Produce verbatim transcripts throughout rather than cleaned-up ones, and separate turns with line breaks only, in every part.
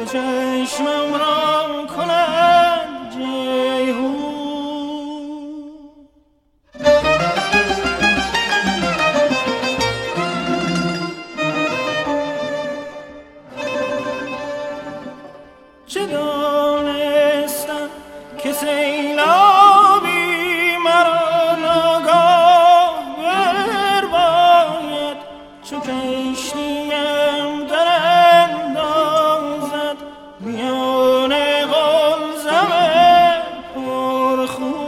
چشمم را کند جیهون. چه دانستم که سیلابی مرا ناگاه برباید، چو کشتیم در اندازد میان قلزم پرخون.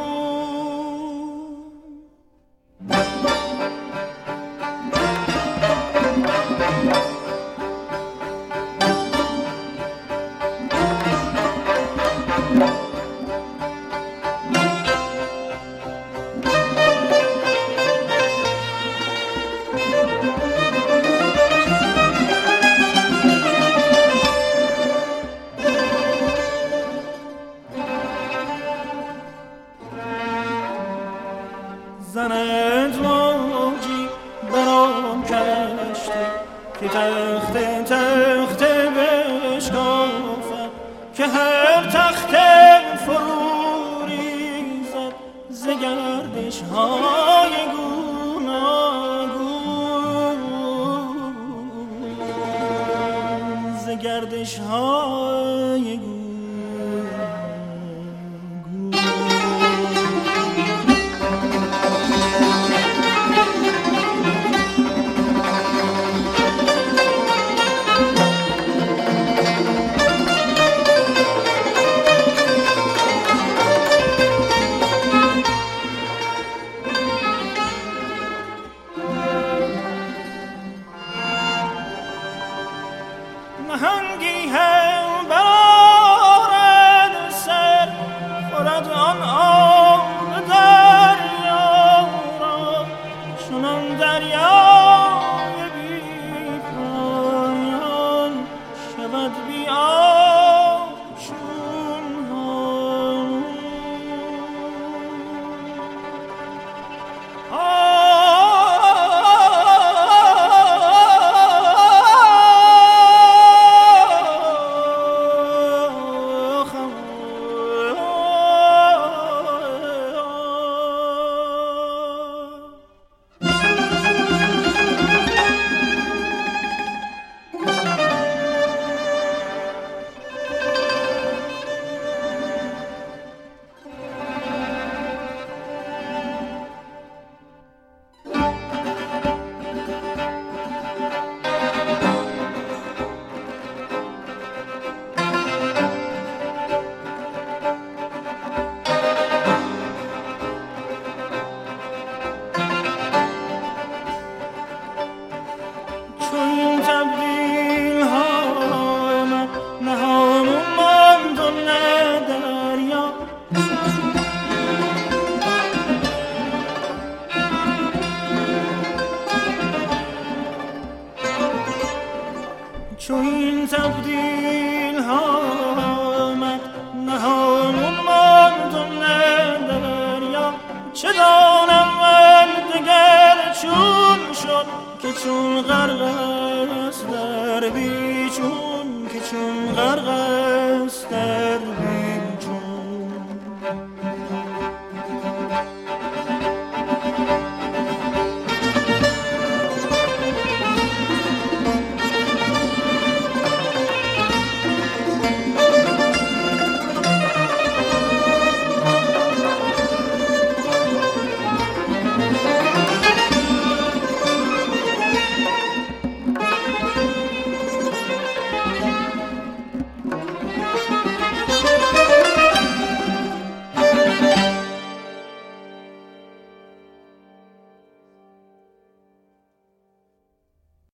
زند موجی برام کشتی که تخت تخت بشکافد، که هر تخت فرو ریزد ز گردش های گوناگون، ز گردش های گوناگون. نهنگی هم برآرد سر، خورد آن آب دریا را، چنان دریای بی پایان شود بی آب چون هامون. چون تبدیل ها من نهامون ماند و نه دریا، چون این تبدیل ها من نهامون ماند و نه دریا. چه دانم من دگر چون شد که چون غرق است در بیچون، که چون غرق